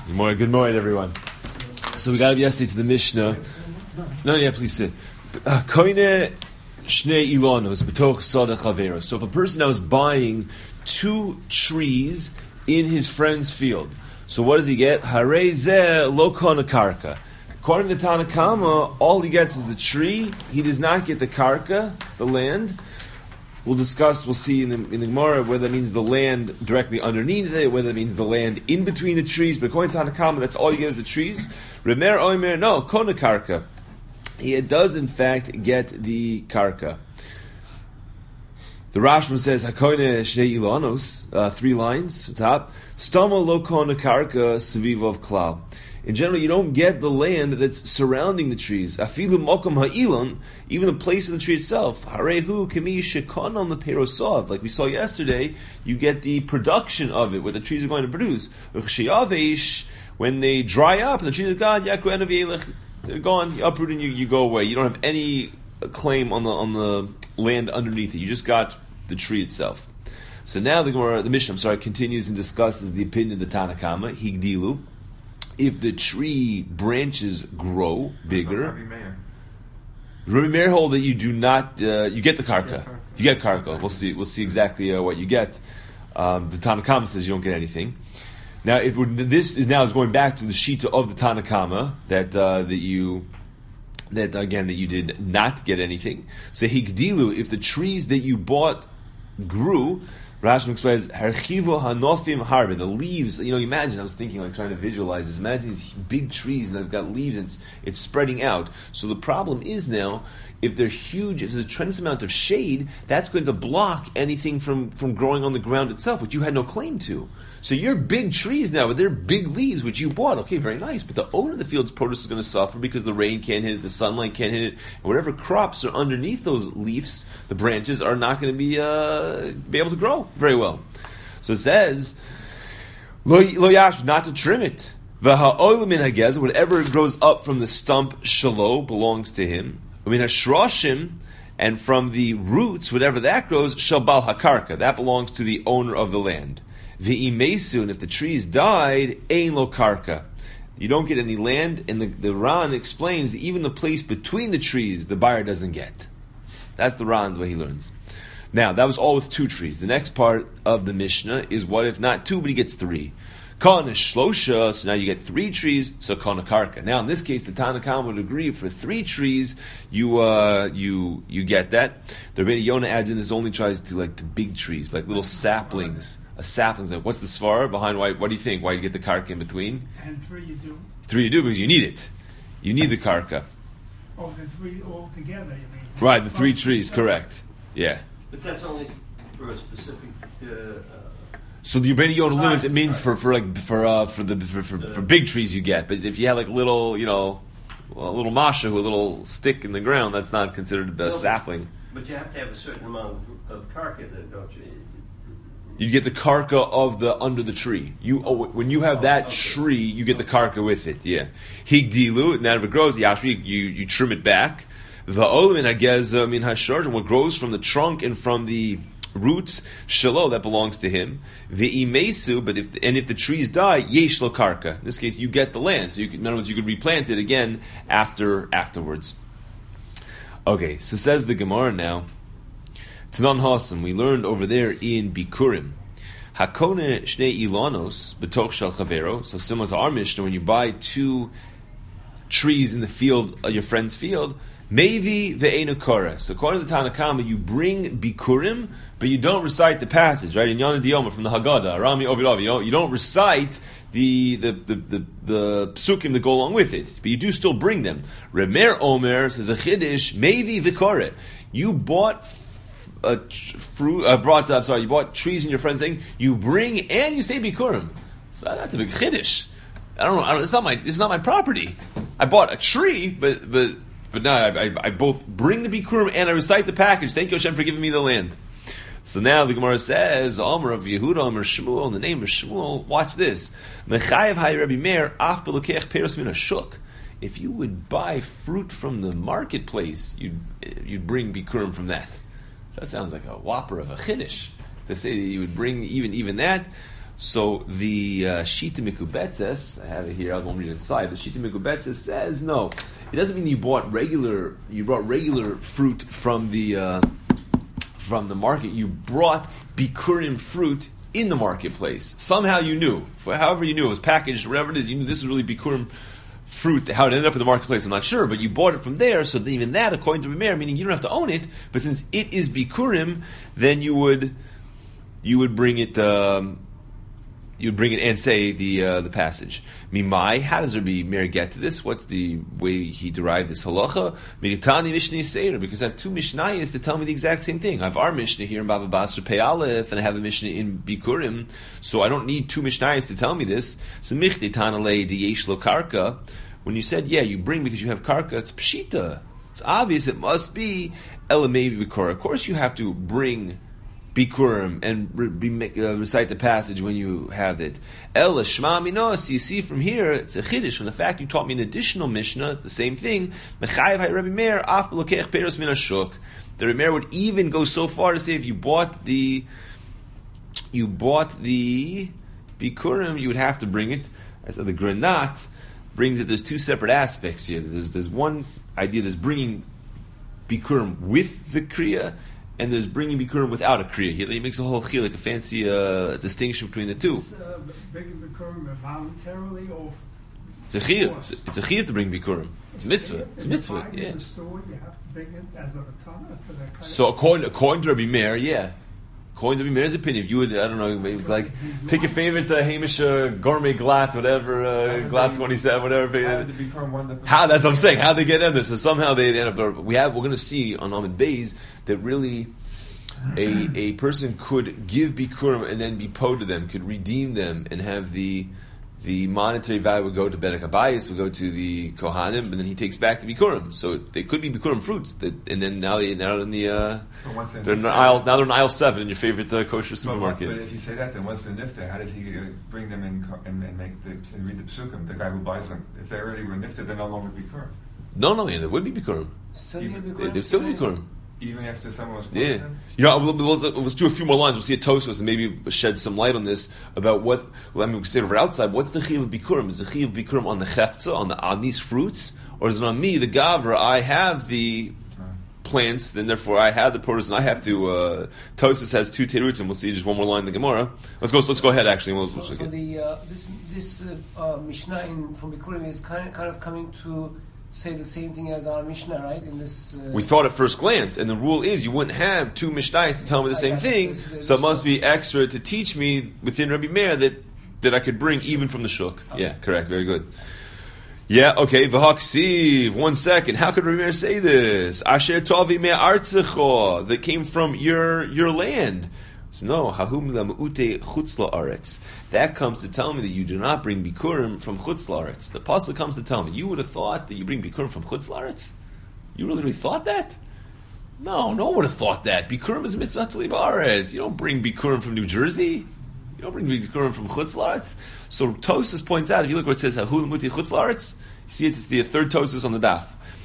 Good morning, everyone. So we got up yesterday to the Mishnah. No, yeah, please sit. Koine shnei ilonos b'toch sada chavera. So if a person now is buying 2 trees in his friend's field, so what does he get? Harei zeh lo kona karka. According to Tana Kama, all he gets is the tree. He does not get the karka, the land. We'll see in the Gemara whether that means the land directly underneath it, whether that means the land in between the trees. But according to Tana Kama, that's all you get is the trees. Remer oimer, no, kona karka. He does in fact get the karka. The Rashba says, Hakoine shnei ilanos, 3 lines, top. Stama lo kona karka sevivov klal. In general, you don't get the land that's surrounding the trees. Afilu mokum ha'ilon, even the place of the tree itself. Harehu kemi shekon on the perosov. Like we saw yesterday, you get the production of it, what the trees are going to produce. When they dry up, the trees are gone. They're gone. You uproot and you go away. You don't have any claim on the land underneath it. You just got the tree itself. So now the Mishnah, continues and discusses the opinion of the Tana Kama. Higdilu. If the tree branches grow bigger, Rabbi Meir hold that you do not. You get the karka. You get karka. We'll see exactly what you get. The Tana Kama says you don't get anything. Now, this is going back to the shita of the Tana Kama that you did not get anything. So higdilu, if the trees that you bought grew. Rashi explains, Herchivo hanofim harbe, the leaves, imagine, I was thinking, trying to visualize this, imagine these big trees and they've got leaves and it's spreading out. So the problem is now, if they're huge, if there's a tremendous amount of shade, that's going to block anything from growing on the ground itself, which you had no claim to. So your big trees now, with their big leaves, which you bought, okay, very nice, but the owner of the field's produce is going to suffer because the rain can't hit it, the sunlight can't hit it, and whatever crops are underneath those leaves, the branches, are not going to be able to grow very well. So it says, lo yash, not to trim it. V'ha'oil min hagez, whatever grows up from the stump, shalo, belongs to him. Min hashroshim, and from the roots, whatever that grows, shabal hakarka, that belongs to the owner of the land. V'imesu, and if the trees died, ein lo karka. You don't get any land, and the Ran explains that even the place between the trees, the buyer doesn't get. That's the Ran, the way he learns. Now, that was all with 2 trees. The next part of the Mishnah is what if not 2, but he gets 3. Kana shlosha, so now you get 3 trees, so kana karka. Now, in this case, the Tana Kama would agree for 3 trees, you get that. The Rebbe Yonah adds in this only tries to the big trees, like little saplings. A sapling's what's the svara behind why? What do you think? Why you get the karka in between? And 3 you do. 3 you do because you need it. You need the karka. Oh, the 3 all together, you mean? Right, the 3 trees, correct. Yeah. But that's only for a specific. So the Rebbe Yonah limits. It means for big trees you get, but if you have little, a little masha, a little stick in the ground, that's not considered a sapling. But you have to have a certain amount of karka, then, don't you? You get the karka of the under the tree. When you have that tree, you get the karka with it. Yeah, higdilu. Now if it grows, yashvi, you trim it back. The olamin hagez min hashor, and what grows from the trunk and from the roots, shalo, that belongs to him. The imesu, but if the trees die, yesh lo karka. In this case, you get the land. So in other words, you could replant it again afterwards. Okay, so says the Gemara now. Tanan Hasam, we learned over there in Bikurim. Hakone shnei ilanos betoch shel chavero. So similar to our Mishnah, when you buy 2 trees in the field, your friend's field, mevi ve'enu korah. So according to the Tana Kama, you bring Bikurim, but you don't recite the passage, right? In Yana Dioma from the Haggadah, Arami Ovidav, you don't recite the psukim that go along with it, but you do still bring them. Remer Omer says a chiddush, mevi v'korah. You bought you bought trees in your friend's thing. You bring and you say bikurim. So that's a big chiddush. I don't know. It's not my property. I bought a tree, but now I both bring the bikurim and I recite the package. Thank you, Hashem, for giving me the land. So now the Gemara says, Omer of Yehuda, Omer Shmuel, in the name of Shmuel. Watch this. Mechayev hay Rabbi Meir af belokech peros min hashuk. If you would buy fruit from the marketplace, you'd bring bikurim from that. That sounds like a whopper of a chiddush to say that you would bring even that. So the Shita Mikubetzes, I have it here, I won't read it inside. The Shita Mikubetzes says, no, it doesn't mean you brought regular fruit from the market. You brought Bikurim fruit in the marketplace. Somehow you knew, however you knew, it was packaged, whatever it is, you knew this is really Bikurim fruit. How it ended up in the marketplace, I'm not sure, but you bought it from there, so even that, according to Rameir, meaning you don't have to own it, but since it is Bikurim, then you would bring it, and say the passage. Mimai, how does Rabbi Meir get to this? What's the way he derived this halacha? Militani Mishnah Yisera, because I have two Mishnayos to tell me the exact same thing. I have our Mishnah here in Bava Basra Pei Aleph, and I have a Mishnah in Bikurim, so I don't need two Mishnayos to tell me this. So Michte Tanalei Diyesh Lo Karka, when you said, yeah, you bring because you have Karka, it's Pshita. It's obvious it must be Elamevi Bikura. Of course you have to bring Bikurim and recite the passage when you have it. Ela Shma Minos, you see from here, it's a chiddush. From the fact you taught me an additional Mishnah, the same thing. Mechayev hay Rabbi Meir af belokech peros min hashuk. The Rabbi Meir would even go so far to say if you bought the Bikurim, you would have to bring it. I said the Granat brings it. There's two separate aspects here. There's one idea. There's bringing Bikurim with the Kriya, and there's bringing Bikurim without a Kriya. He makes a whole chiluk, a fancy distinction between the two. Bringing Bikurim voluntarily or? It's a chiyuv. It's a chiyuv to bring Bikurim. It's a mitzvah. It's a mitzvah. Yeah. In the store, you have to bring it as a matana for the kind. So according to Rabbi Meir, yeah. According to Rabbi Meir's opinion, if you would, I don't know, maybe like pick your favorite Hamish gourmet glatt, whatever, glatt 27, whatever. How that's what I'm saying. How they get in this? So somehow they end up. We're going to see on Amid Beis that really a person could give Bikurim and then be po to them, could redeem them and have the monetary value would go to Bedek Habayis, would go to the Kohanim, and then he takes back the Bikurim. So they could be Bikurim fruits, and then now they're in the they're in aisle 7 in your favorite kosher supermarket. But if you say that, then once they're nifta, how does he bring them in and read the psukim? The guy who buys them, if they already were nifta, they're no longer Bikurim. No, yeah, there would be Bikurim. They'd still be Bikurim. Even after someone was yeah. them? Let's do a few more lines. We'll see a Tosfos and maybe shed some light on this about what. Well, I mean, we say over outside. What's the chiyuv of Bikurim? Is the chiyuv of Bikurim on the chefza, on these fruits, or is it on me, the gavra? I have the plants, then therefore I have the produce, and I have to. Tosfos has two teruts, and we'll see just one more line in the Gemara. Let's go ahead. Actually, so this Mishnah from Bikurim is kind of coming to say the same thing as our Mishnah, right? In this, we thought at first glance, and the rule is you wouldn't have two Mishnayos to tell me the same thing, so it must be extra to teach me within Rabbi Meir that I could bring even from the shuk. Okay. Yeah, correct, very good. Yeah, okay, v'haksiv, 1 second, how could Rabbi Meir say this? Asher tovi me'artzecho, that came from your land. So no, hahum lamute chutz la'aretz. That comes to tell me that you do not bring bikurim from chutz la'aretz. The pasuk comes to tell me you would have thought that you bring bikurim from chutz la'aretz. You really thought that? No one would have thought that. Bikurim is mitzvah to leave aretz. You don't bring bikurim from New Jersey. You don't bring bikurim from chutz la'aretz. So Tosfos points out, if you look where it says hahum lamute chutz la'aretz, you see it's the third Tosfos on the daf.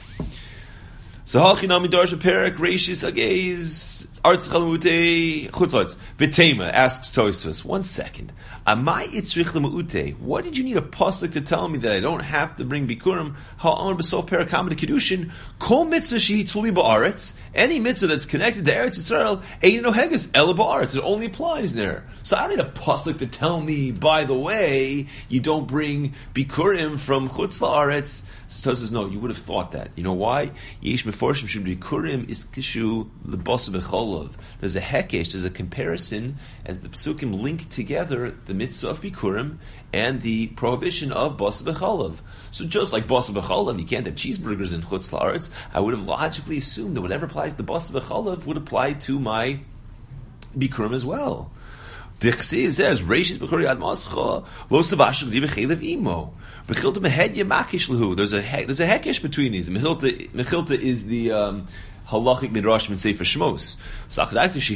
So Hachinami Darsha Perak Reishis Agez Arts Chalamute Chutzotz Vitema asks Tosfos, 1 second. Amai Itzrich Lemute. What did you need a pasuk to tell me that I don't have to bring Bikurim? Ha'amar B'sof Perak Hamad Kedushin Kol Mitzvah Shehi Tuli Ba'aretz. Any mitzvah that's connected to Eretz Yisrael Ein No Heges Ela Ba'aretz. It only applies there. So I don't need a pasuk to tell me, by the way, you don't bring Bikurim from Chutz La'aretz. So Tosfos, no, you would have thought that. You know why? Yesh Meforshim Shum Bikurim is Kishu L'Basa B'Cholov. There's a hekesh, there's a comparison as the psukim link together the mitzvah of Bikurim and the prohibition of Basa B'Cholav. So just like Basa B'Cholav, you can't have cheeseburgers in Chutz La'aretz, I would have logically assumed that whatever applies to Basa B'Cholav would apply to my Bikurim as well. Dichsiv says, Reishis B'Chori Ad Mascha, Lo Savashuk Di B'Chelev Imo. B'Chilta Mehedya Makish Lahu. There's a hekesh between these. The Mechilta is the halachic midrash in Sefer Shmos. So that's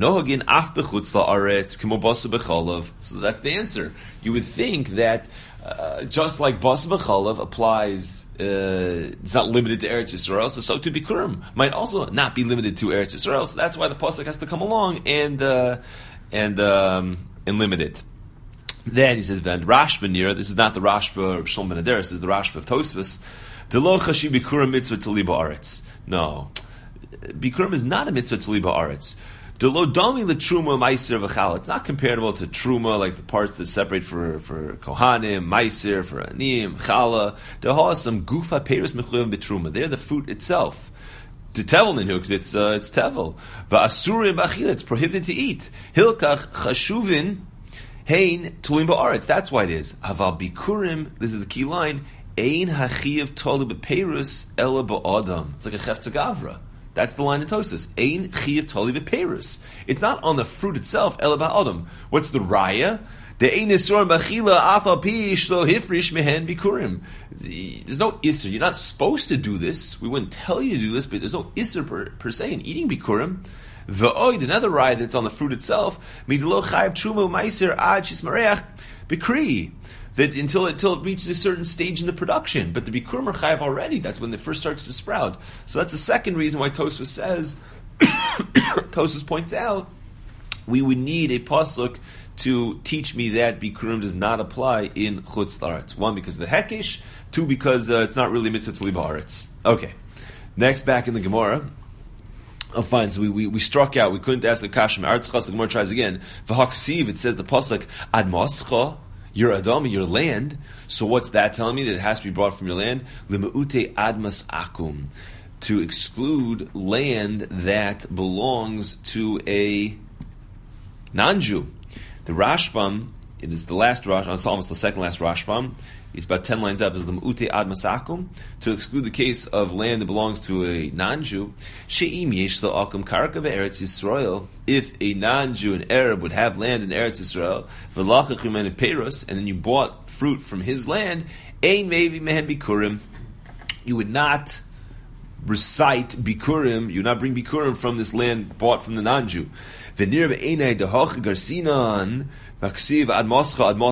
the answer. You would think that just like Basa B'Cholav applies, it's not limited to Eretz Yisrael, so too Bikurim might also not be limited to Eretz Yisrael. So that's why the pasuk has to come along and limit it. Then he says, "Vend Rashba near." This is not the Rashba of Shalom Ben Adar. This is the Rashba of Tosfos. Delo chashi bikurim mitzvah tali ba'aretz. No, bikurim is not a mitzvah tali ba'aretz. Delo dami letruma meiser v'chala. It's not comparable to truma, like the parts that separate for kohanim, meiser for anim, chala. Deha some gufa peris mechuyev betruma. They're the fruit itself. To tevel ninu because it's tevel. Va'asurim b'achila. It's prohibited to eat. Hilkach chashuvin. Hein tulim ba'aretz. That's why it is. Aval bikurim. This is the key line. Ein hachiyav tolu b'peirus ela ba'adam. It's like a chefetz gavra. That's the line in Tosfos. Ein chiyav tolu b'peirus. It's not on the fruit itself. Ela ba'adam. What's the raya? The ein isur b'achila afal pish lo hifrish mehen bikurim. There's no isur. You're not supposed to do this. We wouldn't tell you to do this, but there's no isur per se in eating bikurim. V'oid, another raya that's on the fruit itself, midlo chayv truma meiser ad shismareach bikri, that until it reaches a certain stage in the production. But the bikurim are chayv already. That's when they first start to sprout. So that's the second reason why Tosfos says, Tosfos points out, we would need a pasuk to teach me that bikurim does not apply in chutz la'aretz. One, because of the hekesh. Two, because it's not really mitzvah to ba'aretz. Okay. Next, back in the Gemara. Oh, fine. So we struck out. We couldn't ask a kashem. Artzchas. The Gemara tries again. V'haksiv. It says the pasuk ad mascha, your adam, your land. So what's that telling me? That it has to be brought from your land. Limeute admas akum, to exclude land that belongs to a non-Jew. The Rashbam. It is the last Rashbam. It's almost the second last Rashbam. It's about 10 lines up. Is the Me'ute ad masakum, to exclude the case of land that belongs to a non-Jew. She'im yesh la'akum karka be'eretz Yisrael. If a non-Jew, an Arab, would have land in Eretz Yisrael, v'lachach imenu peiros, and then you bought fruit from his land, ein mevi mehen bikurim. You would not recite bikurim. You would not bring bikurim from this land bought from the non-Jew. V'nir be'enei dehach garsinan. Because it writes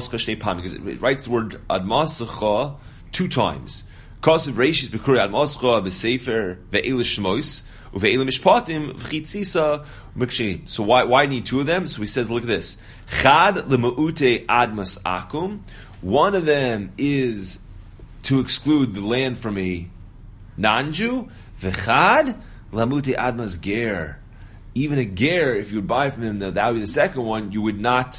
the word admascha 2 times. Because of Reishis Bekuri admascha b'sefer ve'elish shmois uve'elim mishpatim v'chitzisa m'ksheim. So why need 2 of them? So he says, look at this. Chad le'ma'ute admas akum. One of them is to exclude the land from a non-Jew. V'chad le'ma'ute admas ger. Even a ger, if you would buy from him, that would be the second one. You would not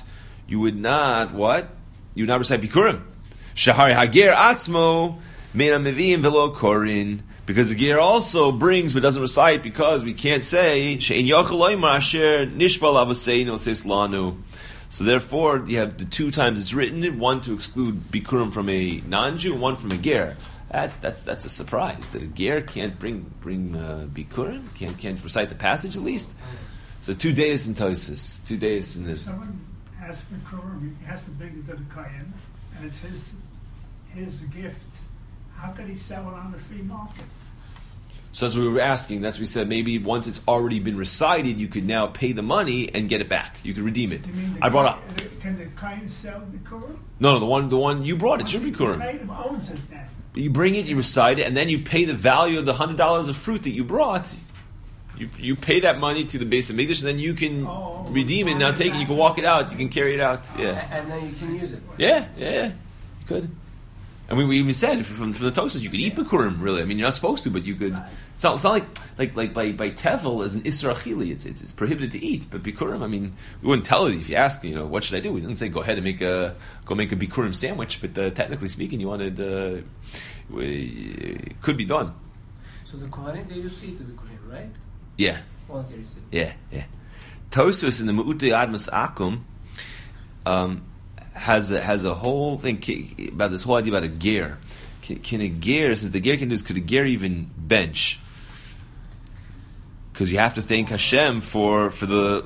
what? You would not recite bikurim. Shahari hager atzmo mena meviim velo korin, because the ger also brings but doesn't recite, because we can't say she'en yochel loymar asher nishbal avasein el seis lanu. So therefore, you have the 2 times it's written, one to exclude bikurim from a non-Jew, one from a ger. That's a surprise that a ger can't bring bikurim, can't recite the passage at least. So 2 days in Tosfos, 2 days in this. Someone has bikurim, he has to bring it to the kohen, and it's his gift. How could he sell it on the free market? So that's what we were asking. That's what we said. Maybe once it's already been recited, you could now pay the money and get it back. You could redeem it. You mean I brought up. Can the kohen sell bikurim? No, the one you brought. It's your bikurim. The owns it then. You bring it, you recite it, and then you pay the value of the $100 of fruit that you brought. You pay that money to the base of Mikdash, and then you can redeem it. Now take it. You can walk it out. You can carry it out. Yeah. And then you can use it. Yeah. You could. And we even said from the Tosfos you could eat bikurim. Really, I mean you're not supposed to, but you could. It's not like by tevel as an isra achili. It's prohibited to eat. But bikurim, I mean, we wouldn't tell you if you asked. What should I do? We didn't say go ahead and make a bikurim sandwich. But technically speaking, you wanted it could be done. So the kohanim, they used to eat the bikurim, right? Yeah. Once they receive. Yeah. Tosfos in the Me'ute Admas Akum has a whole thing about this whole idea about a ger. Can a ger, since the ger can do this, could a ger even bench? Because you have to thank Hashem for the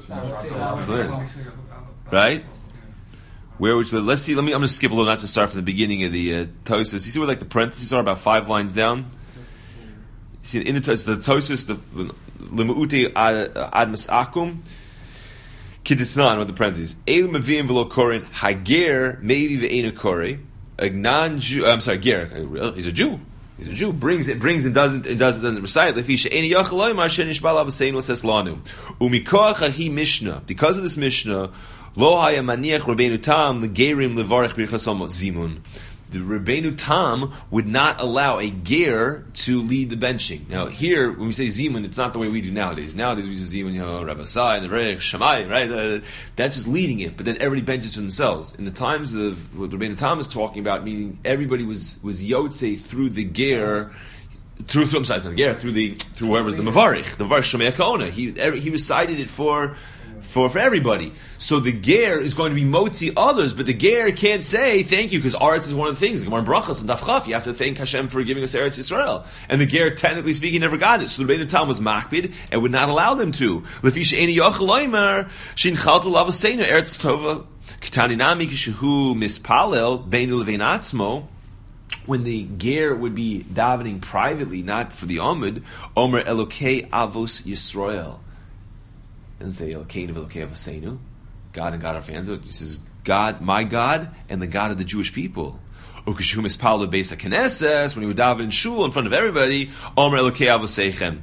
right. Let's see. I'm going to skip a little, not to start from the beginning of the Tosfos. You see where the parentheses are about 5 lines down. You see in the Tosfos, the Lemu'ute Admas Akum. Kiditnan with the parentheses. El Mavim v'lo korin hager maybe ve'ena kori. A non-Jew. I'm sorry, ger. He's a Jew. Brings and doesn't recite. Lefisha eni yachaloy mar shenish balav seinu says lanu. Umikoach ahi mishnah. Because of this mishnah, Lo haya maniach Rabbeinu Tam l'gerim levarich birchas zimun. The Rabbeinu Tam would not allow a ger to lead the benching. Now, here, when we say zimun, it's not the way we do nowadays. Nowadays, we say zimun, Rabbi Sai, and the Rech, Shammai, right? That's just leading it, but then everybody benches for themselves. In the times of what Rabbeinu Tam is talking about, meaning everybody was yotze through the ger, through whoever's the Mavarich, the Mavarich Shomei HaKaona. He recited it for everybody. So the ger is going to be motzi others, but the ger can't say thank you because Aretz is one of the things. The Gemara in Brachos and Daf Chaf, you have to thank Hashem for giving us Eretz Yisrael. And the ger, technically speaking, never got it. So the Rebbeinu Tam was makbid and would not allow them to. Lefi she'eni yochel loimer shin chalta lavaseinu Eretz Tova Ketani nami kishehu mispalel beinu levein atzmo. When the ger would be davening privately, not for the Amud, Omer Elokei Avos Yisrael. Doesn't say Elokei Elokei Avosenu, God and God of our fans. It says God, my God, and the God of the Jewish people. Ukeshu mispal beis haKnesses, when he would daven in shul in front of everybody, Omer Elokei Avoseichem.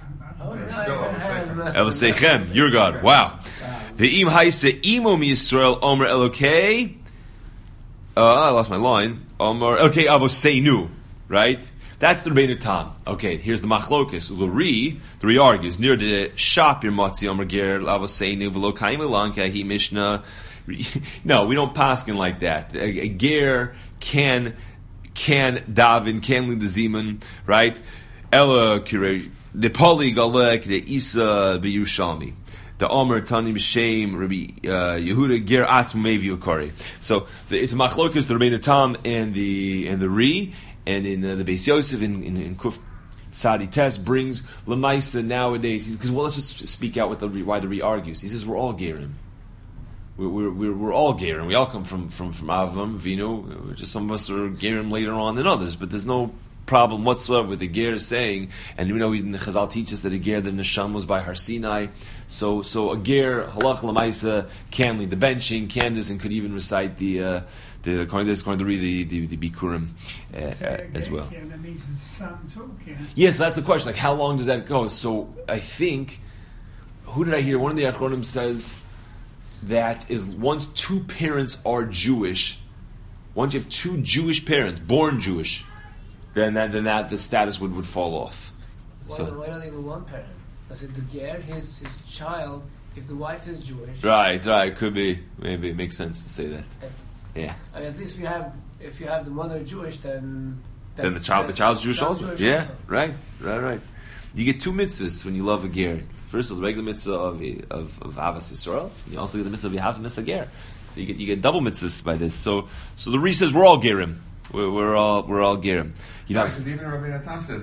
Avoseichem, your God. Wow. Ve'im haise imo mi Yisrael Omer Elokei. I lost my line. Okay, Avoseinu, right? That's the Rebbeinu Tam. Okay, here's the Machlokus. The Ri argues, near the Shap your Matzi Omer Ger Avoseinu v'lo kaim elanka hi Mishnah. No, we don't paskin like that. A ger can daven, can lead the zimun, right? Ella kirei the Poli Galek the Isa b'Yerushalmi. The Omer Tani B'Shem Rabbi Yehuda Ger Atzmo Mevi Ukari. So it's a machlokus the Rebbeinu Tam and the Ri, and in the Beis Yosef in Kuf Sadi Tes brings Lamaisa nowadays. Because let's just speak out with why the Ri argues. He says we're all gerim. We're all gerim. We all come from Avram Vino. Just some of us are gerim later on than others, but there's no problem whatsoever with the ger saying, and we know in the Chazal teaches that a ger the neshama was by Har Sinai. So a ger halach lamaisa can lead the benching, can this, and could even recite the according to read the Bikurim as well. That means his son too can. Yes, that's the question. Like, how long does that go? So I think, who did I hear? One of the Achronim says that is once two parents are Jewish, once you have two Jewish parents, born Jewish, then that the status would fall off. Why not even one parent? Does it the ger his child if the wife is Jewish? Right. Could be. Maybe it makes sense to say that. Yeah. I mean, at least if you have the mother Jewish, then the child's Jewish also. Yeah. Also. Right. You get two mitzvahs when you love a ger. First of all, the regular mitzvah of Avas Yisrael. You also get the mitzvah of Yehav Mitzvah ger. So you get double mitzvahs by this. So the Ri says we're all gerim. We're all gerim. You know, even Rabbeinu Tam says,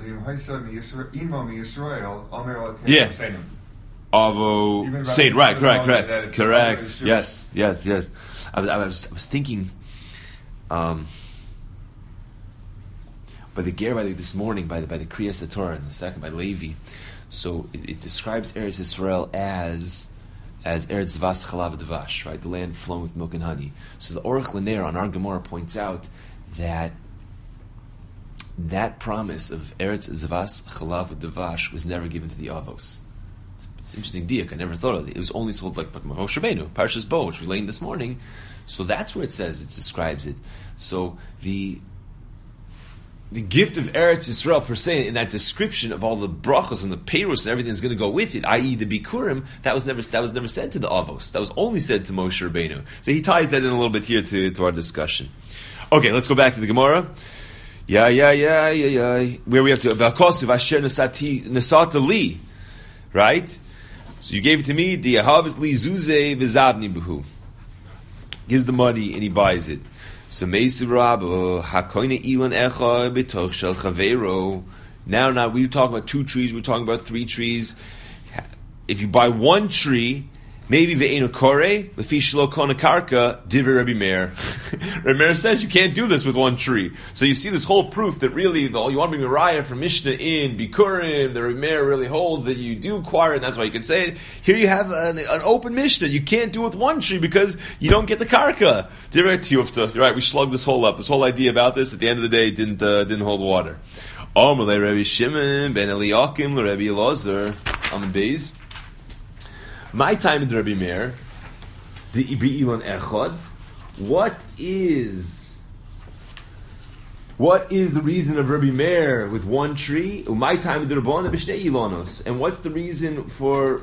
yeah. Avo Saint, right, correct. Yes. I was thinking, by the ger, by this morning, by the Kriyas HaTorah, and the second by Levi. So it describes Eretz Yisrael as Eretz Zvas Chalav Dvash, right? The land flowing with milk and honey. So the Orach L'Ner on our Gemara points out that promise of Eretz Zvas Chalav Dvash was never given to the Avos. It's an interesting diak. I never thought of it. It was only sold like Moshe Rabbeinu, Parshas Bo, which we learned this morning. So that's where it says, it describes it. So the gift of Eretz Yisrael per se, in that description of all the brachos and the peiros and everything that's going to go with it, i.e. the bikurim, that was never said to the Avos. That was only said to Moshe Rabbeinu. So he ties that in a little bit here to our discussion. Okay, let's go back to the Gemara. Yeah. Where we have to Balkosiv Asher Nasata Li, right? So you gave it to me. The Yahavis Li Zuze V'Zavni B'Hu. Gives the money and he buys it. So Meisi Rabbo Hakoine Ilan Echa B'Toch Shel Chaveiro. Now we were talking about 2 trees. We were talking about 3 trees. If you buy 1 tree, maybe ve'enu kore lefi shelo kona karka divrei Rabbi Meir. Rabbi Meir says you can't do this with 1 tree. So you see this whole proof that really you want to bring a raya from Mishnah in Bikurim. The Rabbi Meir really holds that you do acquire it, and that's why you can say it. Here you have an open Mishnah. You can't do it with 1 tree because you don't get the karka. Divrei Tiyufta. You're right. We slugged this whole up. This whole idea about this at the end of the day didn't hold water. Omer Rabbi Shimon ben Eliakim Rabbi Elazar Amen Beis. My time in the Rabbi Meir, the be'ilan echad. What is the reason of Rabbi Meir with one tree? Umay time the Rabbanan b'shtei ilanos. And what's the reason for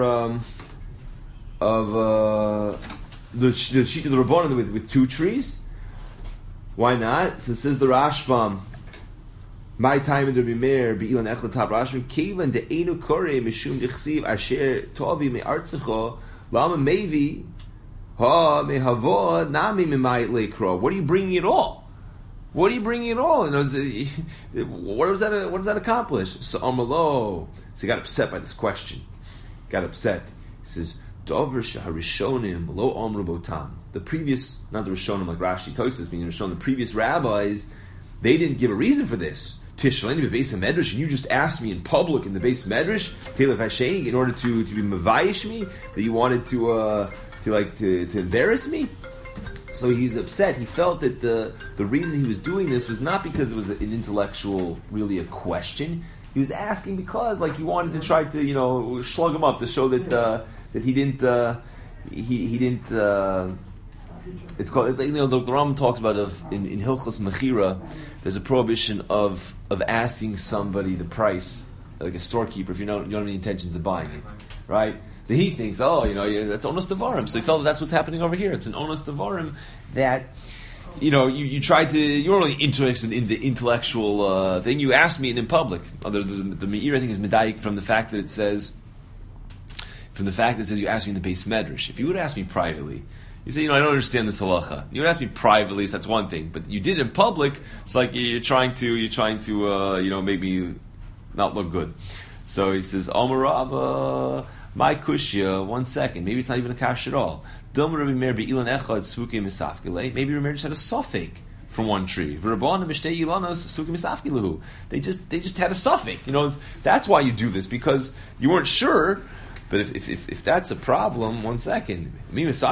the sheet of the Rabbanan with two trees? Why not? So it says the Rashbam. My time in the Rabbi Meir be'ilan echad top Rashbam kevan de'enu korei mishum dichsiv asher tovi me'artzecho lama mevi ha mehavo nami memayit leikro. What are you bringing at all? What are you bringing at all? What does that accomplish? So Amalo, so he got upset by this question. Got upset. He says, Dover shaharishonim lo omru botam. The previous, not the Rishonim like Rashi Tosas, meaning Rishonim, the previous rabbis, they didn't give a reason for this. Tishleni bebeis medrash, and you just asked me in public in the beis medrash, Telef Hashem, in order to be mavayish me, that you wanted to embarrass me. So he was upset. He felt that the reason he was doing this was not because it was an intellectual, really a question. He was asking because, like, he wanted to try to, slug him up to show that he didn't. It's like, the Rambam talks about in Hilchos Mechira. There's a prohibition of asking somebody the price, like a storekeeper, if you don't have any intentions of buying it, right? So he thinks, that's onus devarim. So he felt that's what's happening over here. It's an onus devarim that, you tried to, you weren't really interested in the intellectual thing. You asked me in public. The Meir, I think, is medayik from the fact that it says you asked me in the Beis Medrash. If you would ask me privately, you say, I don't understand this halacha. You would ask me privately, so that's one thing. But you did it in public, it's like you're trying to make me not look good. So he says, Omer my kushya, 1 second. Maybe it's not even a kash at all. Maybe Rabbi Meir just had a suffix from one tree. They just had a suffix. That's why you do this, because you weren't sure. But if that's a problem, 1 second. It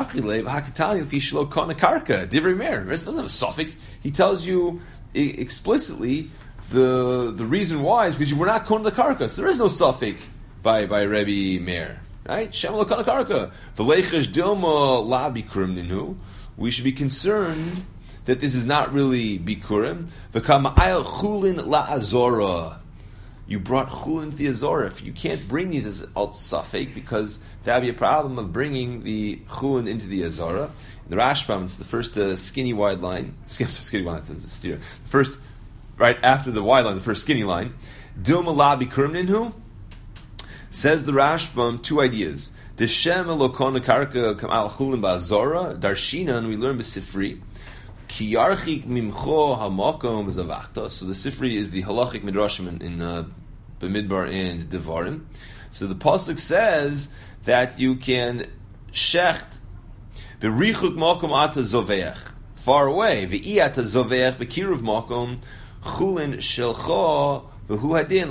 doesn't have a suffix. He tells you explicitly the reason why is because you were not kona the karka. So there is no suffix by Rebbe Meir, right? Shem lo kona karka. V'leichesh dilma la bikurim ninu. We should be concerned that this is not really bikurim. V'kama ayel chulin la azora. You brought chulin to the azora. You can't bring these as alt suffix because that would be a problem of bringing the chulin into the azora. In the Rashbam, it's the first skinny wide line. Skinny wide line. It's a steer. First, right after the wide line, the first skinny line. Dilma la bikurim ninu. Says the Rashbam, two ideas. Deshem elokon karka kamal chulin ba'azora darshina, and we learn b'sifri ki yarchik mimcho hamakom b'zavachta. So the sifri is the halachic midrashim in B'midbar and Devarim. So the pasuk says that you can shecht b'richuk makom ata zoveach, far away, v'i ata zoveach b'kiruv makom chulin shelcha. So according to the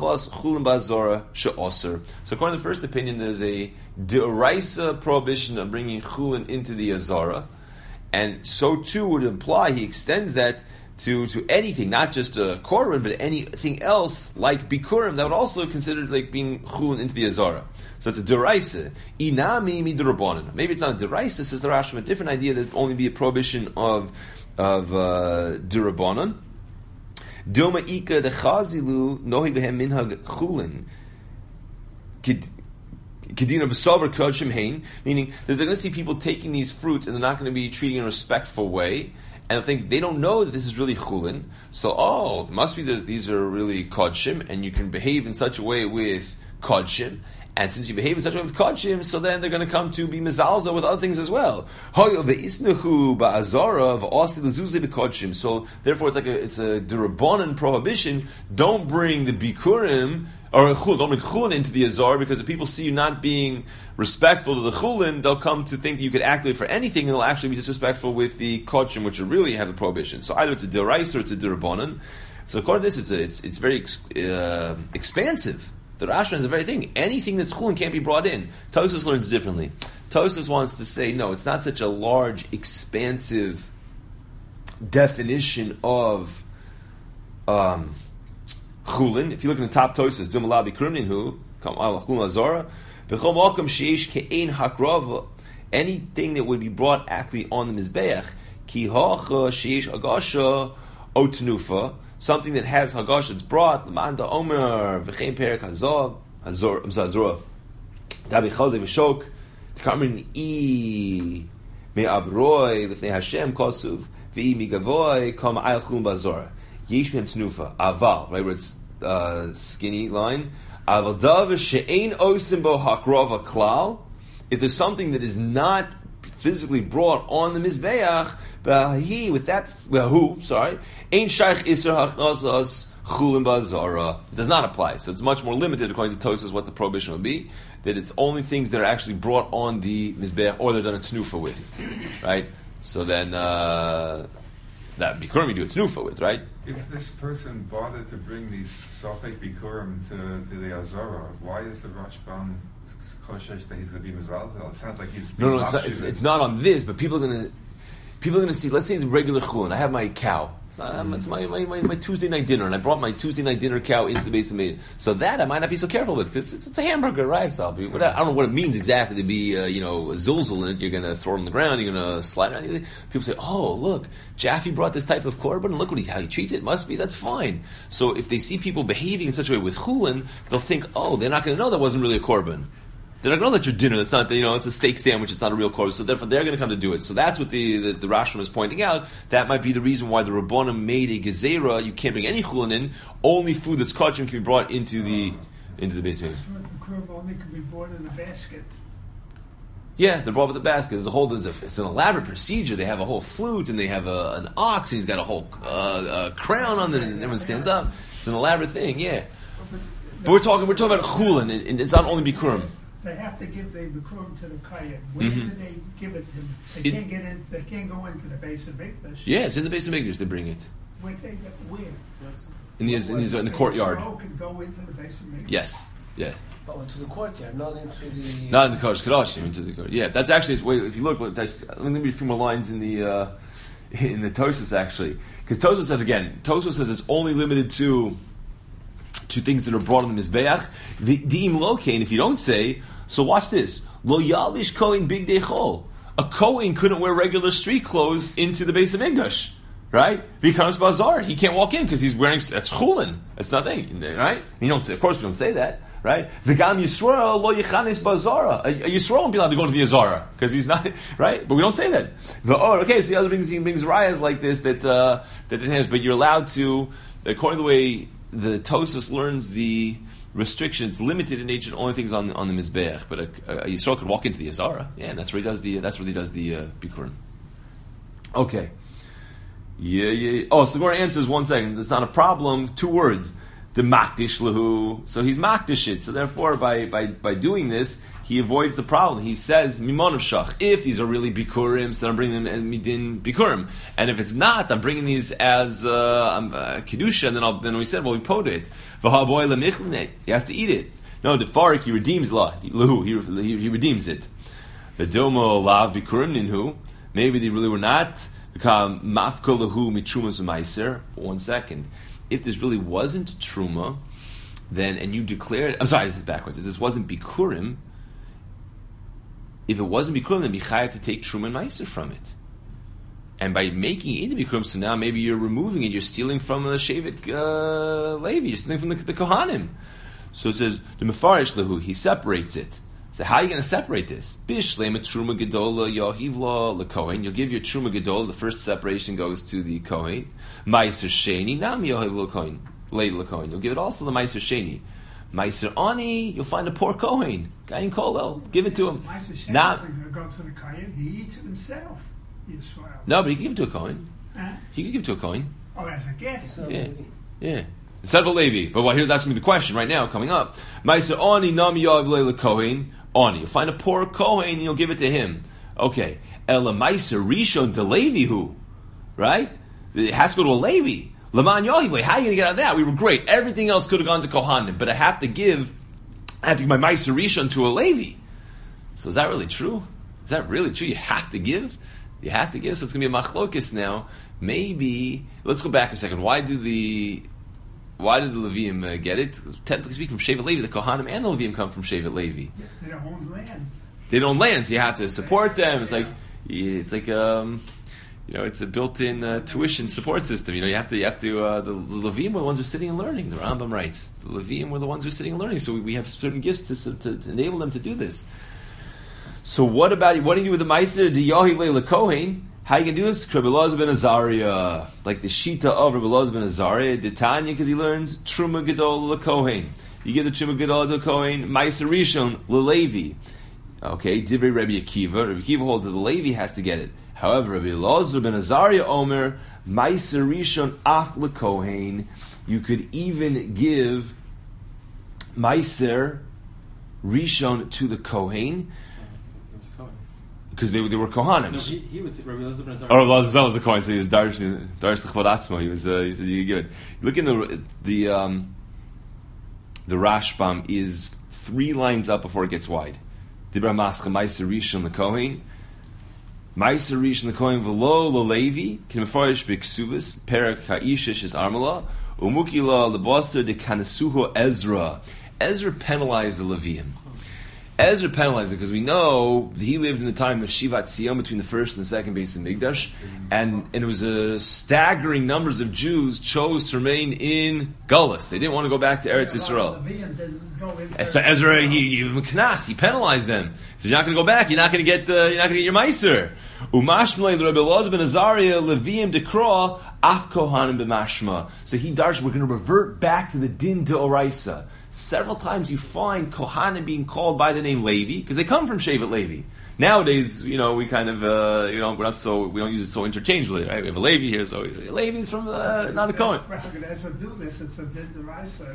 first opinion, there's a d'oraisa prohibition of bringing chulin into the azara, and so too would imply he extends that to anything, not just a korban, but anything else like bikurim that would also consider like being chulin into the azara. So it's a d'oraisa. Inami midrabanan. Maybe it's not a d'oraisa, says the Rashbam, a different idea that only be a prohibition of d'rabanan. Doma ika de chazilu nohi behem minhag chulin kedina b'savar kodshim hein, meaning that they're going to see people taking these fruits and they're not going to be treating in a respectful way, and I think they don't know that this is really chulin. So, it must be that these are really kodshim, and you can behave in such a way with kodshim. And since you behave in such a way with kodshim, so then they're going to come to be mezalza with other things as well. So therefore, it's a derabanan prohibition. Don't bring the bikurim or don't bring chulin into the azar, because if people see you not being respectful to the chulin, they'll come to think that you could activate for anything, and they'll actually be disrespectful with the kodshim, which really have the prohibition. So either it's a deraisa or it's a derabanan. So according to this, it's very expansive. The Rashbam is a very thing. Anything that's chulin can't be brought in. Tosfos learns differently. Tosfos wants to say, no, it's not such a large, expansive definition of chulin. If you look in the top Tosfos, Dumalabi Krumninhu, Kam Al Chulin Azara, B'chol Malkum Sheish Ke'ein Hakrava anything that would be brought actually on the Mizbeach, ki hacha sheish hagasha otnufa, something that has hagasha, it's brought, l'manda omer, v'chein perek hazor, Gabi Chazay v'shok, Karmin I me'abroi l'fnei Hashem kosuv v'i migavoy kom aychum bazor. Yesh mem tnufa aval, right, where it's skinny line. Aval dav she'ein osim bo hakrova klal. If there's something that is not physically brought on the mizbeach, he with that ain't shaykh isur hachnosas chulin bazara. It does not apply. So it's much more limited according to Tosfos what the prohibition would be. That it's only things that are actually brought on the mizbeach or they're done a tnufa with, right? So then that bikurim you do a tnufa with, right? If this person bothered to bring these sofek bikurim to the Azara, why is the Rashbam koshesh that he's going to be mezalzel? It sounds like he's no. It's not on this, but people are going to see. Let's say it's regular chulin. I have my cow. It's my Tuesday night dinner, and I brought my Tuesday night dinner cow into the base of me. So that I might not be so careful with. It's a hamburger, right? So I don't know what it means exactly to be a zilzal in it. You're going to throw it on the ground. You're going to slide it on. People say, "Oh, look, Jaffe brought this type of korban. And look how he treats it. Must be that's fine." So if they see people behaving in such a way with chulin, they'll think, "Oh, they're not going to know that wasn't really a korban. They're not going to know that's your dinner. That's not, it's a steak sandwich. It's not a real korban. So therefore, they're going to come to do it." So that's what the Rashbam is pointing out. That might be the reason why the Rabbanim made a gezerah. You can't bring any chulin in. Only food that's kosher can be brought into the basement. The korban only can be brought in a basket. Yeah, they're brought with a basket. It's an elaborate procedure. They have a whole flute and they have an ox. And he's got a whole crown on it, and everyone stands up. It's an elaborate thing. Yeah, but we're talking about chulin, and it's not only bikurim. They have to give the bikurim to the kohen. Where do they give it to them? They can't get in. They can't go into the base of Mikdash. Yeah, it's in the base of Mikdash. They bring it. Where? In the courtyard. The can go into the base of Mikdash. Yes. But to the courtyard, not into the. Not in the Kodesh Kodashim, into the courtyard. Yeah, that's actually. Wait, if you look, let me read a few more lines in the Tosfos actually, because Tosfos said again. Tosfos says it's only limited to things that are brought on the mizbeach. The im lokain. If you don't say. So watch this. Lo yalbish kohen big dechol. A kohen couldn't wear regular street clothes into the base of Mikdash, right? V'kanos bazar. He can't walk in because he's wearing that's chulin. That's nothing, right? You don't say. Of course, we don't say that, right? V'gam Yisrael lo yichanis bazara. A Yisrael won't be allowed to go to the Azara because he's not right. But we don't say that. Okay. So the other things he brings rayas like this that it has, but you're allowed to, according to the way the Tosfos learns the restrictions, limited in nature, only things on the mizbeach. But a Yisrael could walk into the Azara, and that's where he does the bikurim. Okay. Yeah. Oh, so Gemara answers 1 second. That's not a problem. 2 words. The makdish lahu. So he's makdish it. So therefore, by doing this, he avoids the problem. He says mimon of shach. If these are really bikurim, so I'm bringing them as midin bikurim, and if it's not, I'm bringing these as kedusha. And then we said, well, we pot it. V'haboy lemichlene. He has to eat it. No, the farik he redeems lahu. He redeems it. V'domo lav bikurim ninhu. Maybe they really were not. Become mafko lahu mitrumas u'maiser. 1 second. If this really wasn't truma, then and you declared, I'm sorry, this is backwards. If this wasn't bikurim. If it wasn't bikurim, then Michayav to take truma and meiser from it. And by making it into bikurim, so now maybe you're removing it, you're stealing from the Shevet Levi, you're stealing from the Kohanim. So it says, the Mefarish Lahu, he separates it. So how are you going to separate this? Bishlema truma gedola yohivla lekohen. You'll give your truma gedola, the first separation goes to the kohen. Meiser sheni, nam yohivla lekohen. Lekohen. You'll give it also to the meiser sheni. Meiser ani, you'll find a poor kohen. Guy in Kolel, give it to him. Meiser sheni doesn't go to the kohen. He eats it himself. Yisrael. No, but he can give it to a kohen. Huh? He can give it to a kohen. Oh, as a gift. Yeah. Instead of a Levi. But here, that's going to be the question right now, coming up. Meiser ani nam yohivla lekohen. Ani. You'll find a poor kohen and you'll give it to him. Okay. Ela meiser rishon de Levihu. Right? It has to go to a Levi. Laman Yohivle, how are you going to get out of that? We were great. Everything else could have gone to Kohanim, but I have to give my Meiser Rishon to a Levi. So is that really true? Is that really true? You have to give? So it's going to be a machlokis now. Maybe, let's go back a second. Why did the Leviim get it? Technically speaking, from Shevet Levi, the Kohanim and the Leviim come from Shevet Levi. They don't own land. they don't land, so you have to support them. It's like it's a built-in tuition support system. You have to. The Levim were the ones who are sitting and learning. The Rambam writes, the Levim were the ones who are sitting and learning. So we have certain gifts to enable them to do this. So what do you do with the Meiser? The Yohivle LeKohen. How you can do this? Rabbi Elazar ben Azariah, like the Shita of Rabbi Elazar ben Azariah, the Tanya, because he learns Truma Gedol LeKohen. You give the Truma Gedol LeKohen, Meiser Rishon LeLevi. Okay, Divrei Rabbi Akiva. Rabbi Akiva holds that the Levi has to get it. However, Rabbi Elazar ben Azariah Omer, Meiser Rishon Af LeKohen. You could even give Meiser Rishon to the Kohen. Because they were Kohanim. No, he was Rabbi Elazar ben Azariah. Oh, Rabbi Elazar was the Kohen, so he was Darish L'chvod Atzmo. He said you could give it. Look in the Rashbam is 3 lines up before it gets wide. Dibra Mascha Meiser Rishon LeKohen. Meiser Rishon LeKohen v'lo LeLevi k'mefarish b'ksuvas perak ha'ishish is armala umukila lebaser de kanasuho Ezra. Ezra penalized the Levium. Ezra penalized it because we know he lived in the time of Shivat Tziyam between the first and the second base of Migdash, and it was a staggering numbers of Jews chose to remain in Gullus. They didn't want to go back to Eretz Yisrael. And so Ezra, he penalized them. He says, "You're not going to go back. You're not going to get your Meiser." Umashmalei the Rabbi Elazar ben Azariah Leviim dekra af kohanim b'mashma. So he darshan, we're going to revert back to the din d'oraisa. Several times you find Kohanim being called by the name Levi because they come from Shevet Levi. Nowadays, we kind of we don't use it so interchangeably, right? We have a Levi here, so Levi's from not a Kohen. Ezra do this. It's a din d'oraisa.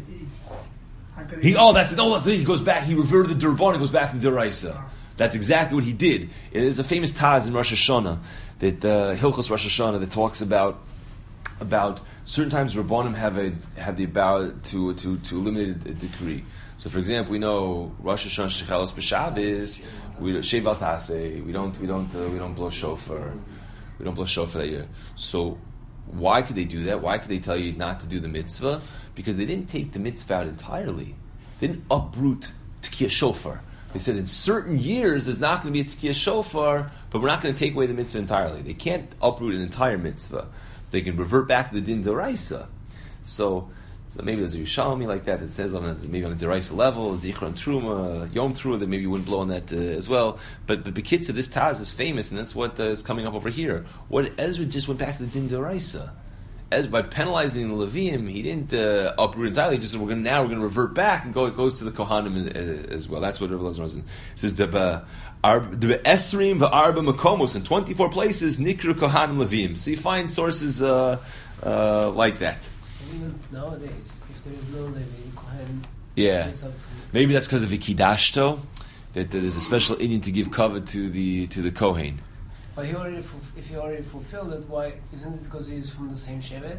He goes back. He reverted the Durban and goes back to the Deraisa. That's exactly what he did. There's a famous Taz in Rosh Hashanah that Hilchos Rosh Hashanah that talks about certain times Rabbanim have the about to eliminate a decree. So, for example, we know Rosh Hashanah Shechalos b'Shabbos, we Sheval Taseh, we don't blow shofar, that year. So, why could they do that? Why could they tell you not to do the mitzvah? Because they didn't take the mitzvah out entirely. They didn't uproot Tekiyah Shofar. They said in certain years there's not going to be a Tekiyah Shofar, but we're not going to take away the mitzvah entirely. They can't uproot an entire mitzvah. They can revert back to the din d'oraisa. So maybe there's a Yerushalmi like that says maybe on a d'oraisa level, Zichron Truma, Yom Truma, that maybe you wouldn't blow on that as well. But Bekitza, this Taz is famous, and that's what is coming up over here. What Ezra just went back to the din d'oraisa. By penalizing the Levium, he didn't uproot entirely. He just said we're going to revert back and it goes to the Kohanim as well. That's what Rabbi Elazar was. It says Esrim v'arba makomos in 24 places Nikru Kohanim Levium. So you find sources like that. Even nowadays, if there is no Levi, Kohen. Yeah, maybe that's because of Vikidashto, that there's a special inyan to give cover to the Kohen. But if he already fulfilled it, why isn't it because he is from the same shevet?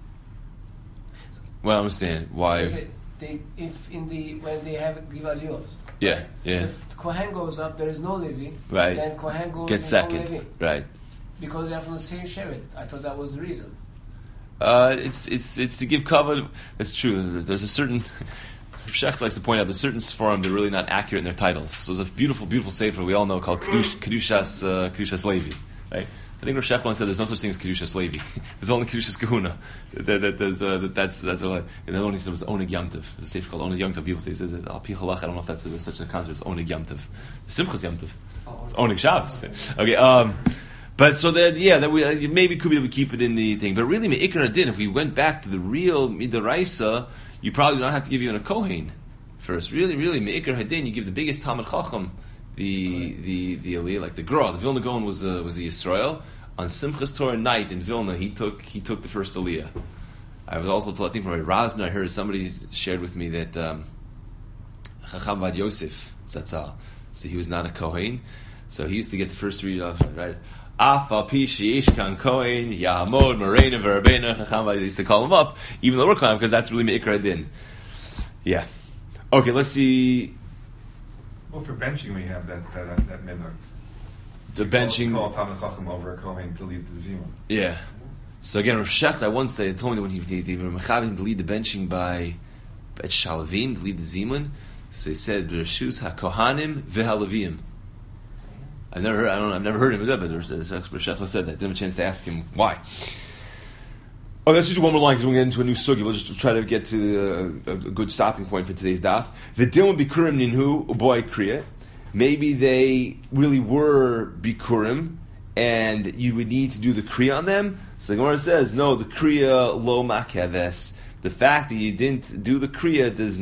Well, I understand why. When they have givaliyot. Yeah. If the Kohen goes up, there is no Levi. Right. Then Kohen gets second. Levi. Right. Because they are from the same shevet. I thought that was the reason. It's to give cover. That's true. There's a certain. Shech likes to point out there's certain Sforim that are really not accurate in their titles. So there's a beautiful, beautiful sefer we all know called Kedushas Levi. Right? I think Rav Shech once said there's no such thing as Kedushas Levi. There's only Kedushas Kahuna. That's all. And then only said it was Oneg Yom Tov. There's a sefer called Oneg Yom Tov. People say it Al Pi Halach. I don't know if that's such a concept as Oneg Yom Tov. Simchas Yom Tov. Oneg Shabbos. Okay. But so that we maybe could be that we keep it in the thing. But really, Me'ikar Adin, if we went back to the real Midaraisa, you probably don't have to give you a Kohen first. Really, Me'ikar Hadin, you give the biggest Talmid Chacham the Aliyah, like the Gra. The Vilna Gaon was a Yisrael. On Simchas Torah night in Vilna, he took the first Aliyah. I was also told, I think from Rabbi Razner, I heard somebody shared with me that Chacham Vad Yosef Zatzal, so he was not a Kohen, so he used to get the first read off, right? Afal Pishi Ishkan Kohen Yamod Marena Verabena Chacham Vad. They used to call him up, even though we're calling him, because that's really Me'ikar Adin. Yeah. Okay, let's see. Well, for benching we have that minhag. The benching. Call Talmid Chacham over a Kohen to lead the Zimun. Yeah. So again, Rav Shecht, I once told me that when they were mechavim to lead the benching by at Shalavim, to lead the Zimun, so they said Reshus HaKohanim v'Halavim. I've never heard him do that, but there's Shefla said that. Didn't have a chance to ask him why. Oh, let's just do one more line because we're going to get into a new sugi. We'll just try to get to a good stopping point for today's daf. V'dilma bikurim ninhu uboy kriya. Maybe they really were bikurim, and you would need to do the kriya on them. So the Gemara says, no, the kriya lo makeves. The fact that you didn't do the kriya does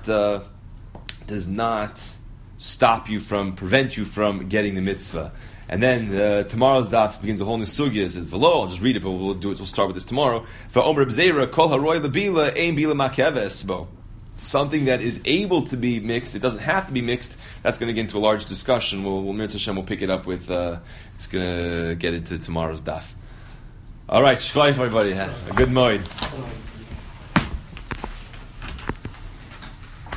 not stop you from, prevent you from getting the mitzvah. And then tomorrow's daf begins a whole new sugya. It says, "V'lo." I'll just read it, but we'll start with this tomorrow. V'omer b'zeira kol haroy lebila ein bila makeves bo. Something that is able to be mixed, it doesn't have to be mixed. That's going to get into a large discussion. Mirz Hashem will pick it up with. It's going to get into tomorrow's daf. All right, shkoyach everybody. A good night.